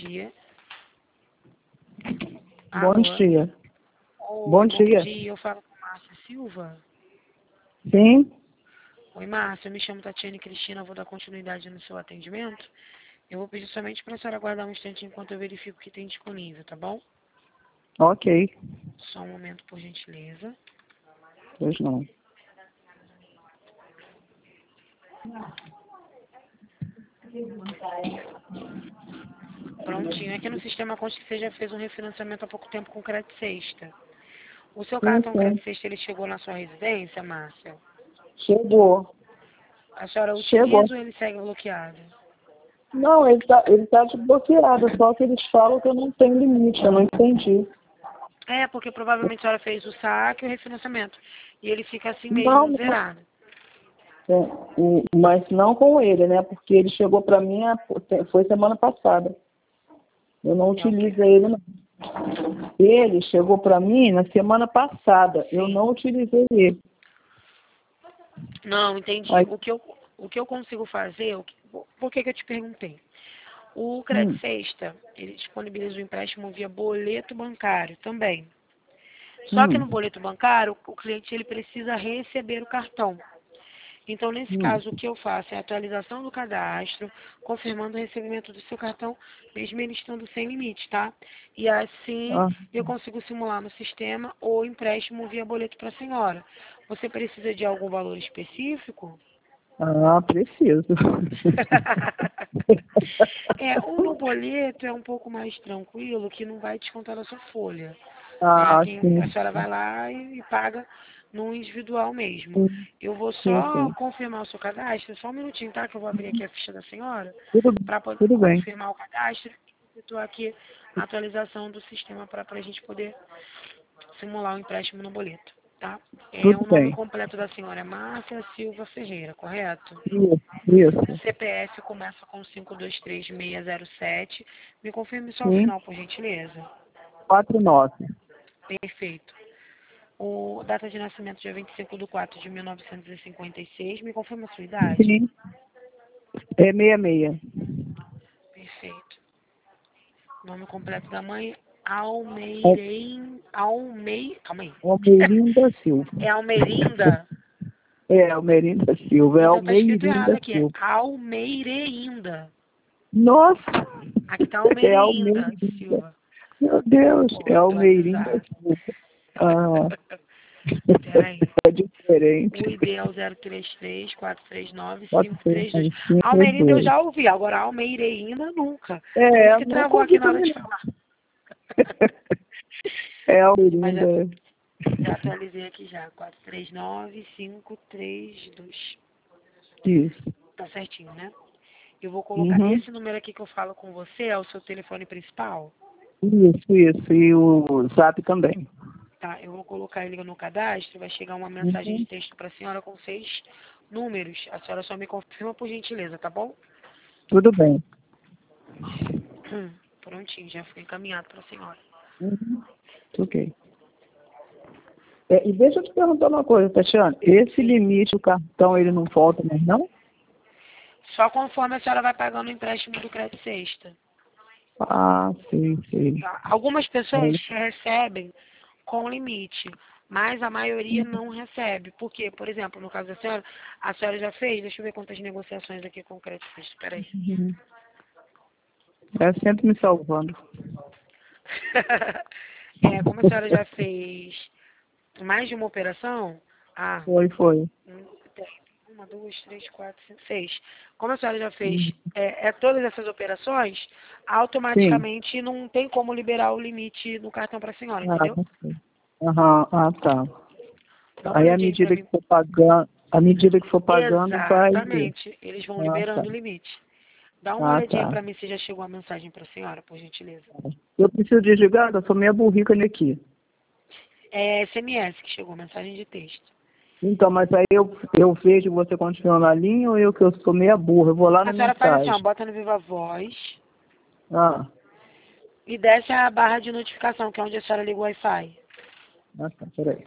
dia. Bom Alô? dia. Oi, Bom dia. Eu falo com Márcia Silva. Sim? Oi, Márcia, eu me chamo Tatiane Cristina, vou dar continuidade no seu atendimento. Eu vou pedir somente para a senhora aguardar um instante enquanto eu verifico o que tem disponível, tá bom? Ok. Só um momento, por gentileza. Pois não. Prontinho. Aqui no sistema consta que você já fez um refinanciamento há pouco tempo com crédito sexta. O seu Sim, cartão sim. crédito sexta, ele chegou na sua residência, Márcia? Chegou. A senhora Chegou. utiliza ou ele segue bloqueado? Não, ele tá desbloqueado, só que eles falam que eu não tenho limite, eu não entendi. É, porque provavelmente a senhora fez o saque e o refinanciamento. E ele fica assim Não, mesmo, não. zerado. Mas não com ele, né? Porque ele chegou para mim, foi semana passada. Eu não Ok. utilizo ele, não. Ele chegou para mim na semana passada. Eu Sim. não utilizei ele. Não, entendi. Aí, O que eu consigo fazer, por que eu te perguntei? O Crédito hum, Sexta, ele disponibiliza o empréstimo via boleto bancário também. Só que no hum, boleto bancário, o cliente ele precisa receber o cartão. Então, nesse hum. caso, o que eu faço é a atualização do cadastro, confirmando o recebimento do seu cartão, mesmo ele estando sem limite, tá? E assim Ah, eu consigo simular no sistema o empréstimo via boleto para a senhora. Você precisa de algum valor específico? preciso. O no boleto é um pouco mais tranquilo, que não vai descontar da sua folha. Né? Ah, A sim, senhora vai lá e paga no individual mesmo. sim, Eu vou sim, só sim. confirmar o seu cadastro, só um minutinho, tá? Que eu vou abrir aqui a ficha da senhora Tudo, para poder tudo bem, confirmar o cadastro e efetuar aqui a atualização do sistema para a gente poder simular o empréstimo no boleto, tá? tudo O nome bem. completo da senhora é Márcia Silva Ferreira, correto? Isso. CPF começa com 523607. Me confirme só o Sim, final, por gentileza. 49. Perfeito. O data de nascimento, dia 25/4/1956. Me confirma a sua idade. Sim, é 66. Perfeito. Nome completo da mãe, calma aí. Almeirinda Silva. É Almeirinda? É, Almeirinda Silva. É Então tá escrito errado Almeirinda aqui. É Silva. Almeireinda. Nossa! Aqui tá É Almeireinda Almeirinda. Silva. Meu Deus, Pô, é eu tô Almeirinda avisada. Silva. Ah, Peraí. é diferente. O ID é o 033-439-532. Almeirinda eu 432. já ouvi, agora Almeireinda nunca. Por isso É, que nunca travou ouvi aqui na hora também de não. falar. É Mas Almeirinda. já atualizei aqui já. 439-532. Isso. Tá certinho, né? Eu vou colocar. Uhum. Esse número aqui que eu falo com você é o seu telefone principal? Isso, isso. E o Zap também. Tá, eu vou colocar ele no cadastro. Vai chegar uma mensagem de Uhum. texto para a senhora com 6 números. A senhora só me confirma por gentileza, tá bom? Tudo bem. Prontinho, já foi encaminhado para a senhora. Uhum. Ok. E deixa eu te perguntar uma coisa, Tatiana. Esse Sim. limite, o cartão, ele não volta mais, não? Só conforme a senhora vai pagando o empréstimo do crédito sexta. Ah, sei, sei. Tá? Algumas pessoas Aí, recebem com limite, mas a maioria não recebe. Por quê? Por exemplo, no caso da senhora, a senhora já fez, deixa eu ver quantas negociações aqui com o crédito sexta, peraí. uhum. É sempre me salvando. Como a senhora já fez mais de uma operação, ah, Foi, foi. tem uma, duas, três, quatro, cinco, seis. Como a senhora já fez Uhum. todas essas operações, Sim. automaticamente não tem como liberar o limite no cartão para a senhora, Ah, entendeu? tá certo. Aham, tá. Dá uma Aí, olhadinha aí para mim. à medida que for pagando, vai. Exatamente. Eles vão Ah, tá. liberando o limite. Dá uma Ah, olhadinha tá. para mim se já chegou a mensagem para a senhora, por gentileza. Eu preciso desligar, eu sou meia burrica aqui. É SMS que chegou, mensagem de texto. Então, mas aí eu vejo você continuando na linha ou eu que eu sou meia burra? Eu vou lá A na senhora faz assim, ó, mensagem. bota no Viva Voz Ah, e desce a barra de notificação, que é onde a senhora liga o Wi-Fi. tá, peraí.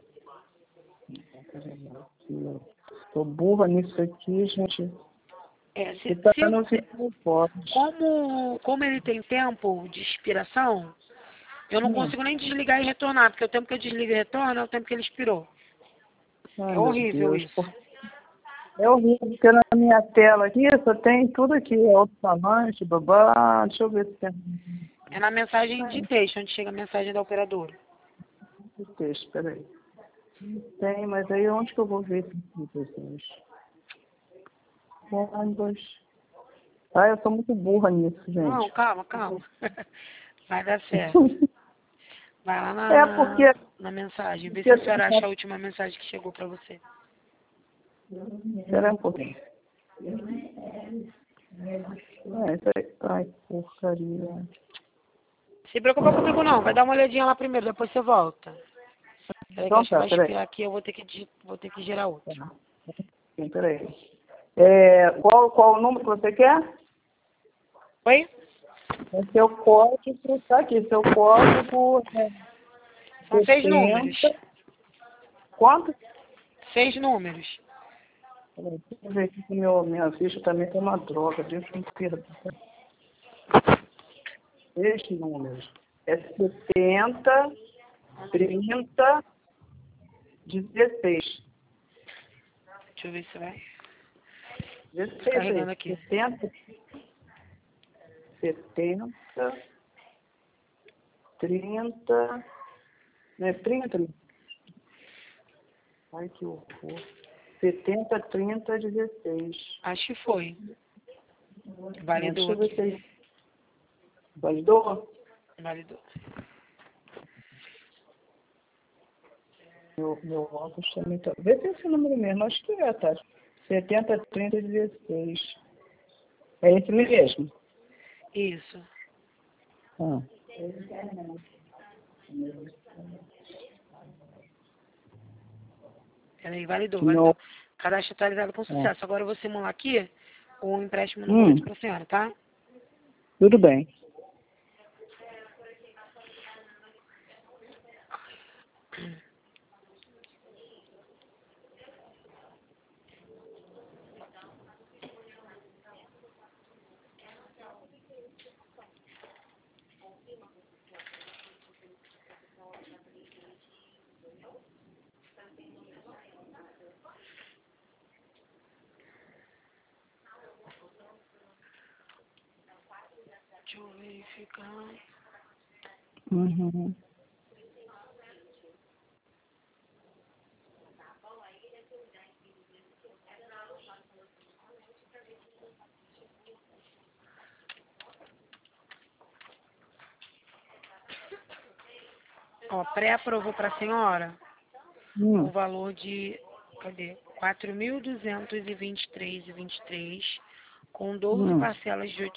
Tô burra nisso aqui, gente. Está no final forte. Como ele tem tempo de expiração, eu não consigo nem desligar e retornar, porque o tempo que eu desligo e retorno é o tempo que ele expirou. Ai, É horrível isso. É horrível, porque na minha tela aqui só tem tudo aqui, alto-falante, babá, deixa eu ver se tem É na mensagem de texto, onde chega a mensagem da operadora. o texto, peraí. Tem, mas aí onde que eu vou ver esses pessoas? Ônibus. Ah, eu sou muito burra nisso, gente. Não, calma. Vai dar certo. Vai lá na mensagem, vê se a senhora acha a última mensagem que chegou pra você. Espera um pouquinho. Isso aí. Ai, porcaria. Se preocupa comigo não, vai dar uma olhadinha lá primeiro, depois você volta. Peraí que Então acho que tá, vai peraí. expirar aqui, eu vou ter que gerar outro. Sim, peraí. Qual o número que você quer? Oi? É seu código, tá aqui, seu código São 6 70. números. Quanto? 6 números. Peraí, deixa eu ver aqui que minha ficha também tem uma droga, deixa eu me perder. 6 números. É 70, 30, 16. Deixa eu ver se vai. 16 Carregando aí. aqui. 70, 30, não é 30? Ai, que horror. 70, 30, 16. Acho que foi. Deixa Validou eu ver aqui. se ele validou. Validou. Meu óculos também tá. Vê se é esse número mesmo, acho que é, tá? 70, 30, 16. É esse mesmo? Isso. Ah. Peraí, validou. Não. Cadastro atualizado com sucesso. Agora eu vou simular aqui o empréstimo no Hum, boleto pra senhora, tá? tudo bem. Deixa eu verificar. Uhum. Ó, pré-aprovou pra senhora o valor de, cadê? 4.223,23 com 12 parcelas de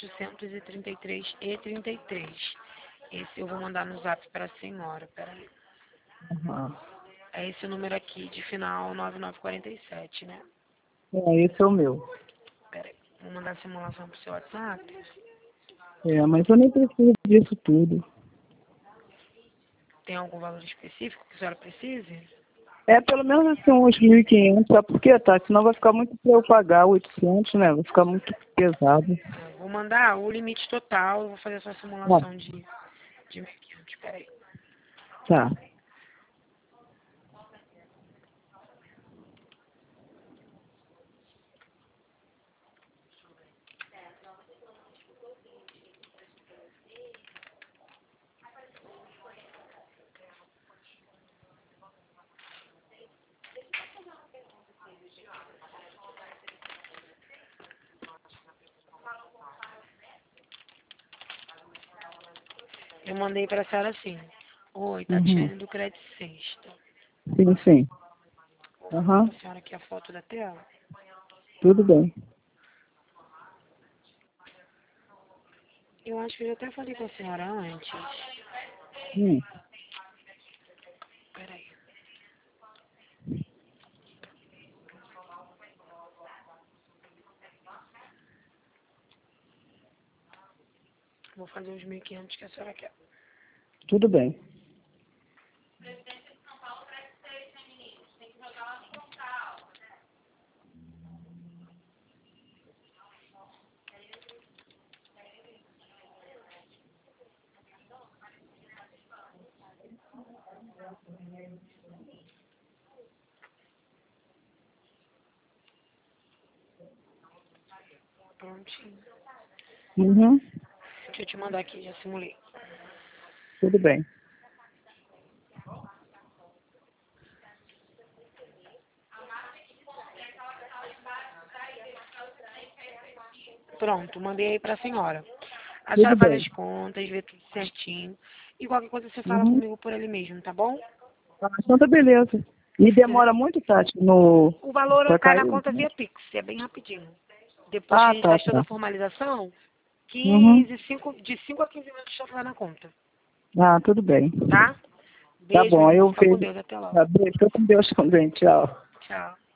833,33. Esse eu vou mandar no zap para a senhora, peraí. Uhum. É esse número aqui de final 9947, né? Esse é o meu. Peraí, vou mandar a simulação pro seu WhatsApp. Mas eu nem preciso disso tudo. Tem algum valor específico que a senhora precise? Pelo menos assim, uns 1.500, sabe por quê, tá? Senão vai ficar muito para eu pagar 800, né? Vai ficar muito pesado. Eu vou mandar o limite total, eu vou fazer a sua simulação de 1.500, peraí. Tá. Eu mandei para a senhora assim. Oi, Tatiane do Crédito Sexta. Sim. Vou mandar para a senhora aqui a foto da tela. Tudo bem. Eu acho que eu já até falei com a senhora antes. Peraí. Vou fazer os 1.500 que a senhora quer. Tudo bem. Prontinho. Uhum. Deixa eu te mandar aqui, já simulei. Tudo bem. Pronto, mandei aí pra senhora. A Tudo senhora faz bem. as contas, vê tudo certinho. E qualquer coisa você fala Uhum. comigo por ali mesmo, tá bom? Ah, então tá beleza. E demora muito, Tati, O valor pra cai na cair? conta via Pix, é bem rapidinho. Depois que a gente Tá, faz toda tá. a formalização, Uhum. de 5 a 15 minutos já tá na conta, Tudo bem. tá? Tá Beijo, meu bom, amor. eu Fica com vejo. Deus. Até logo. Tá bem, fica com Deus também. Tchau. Tchau.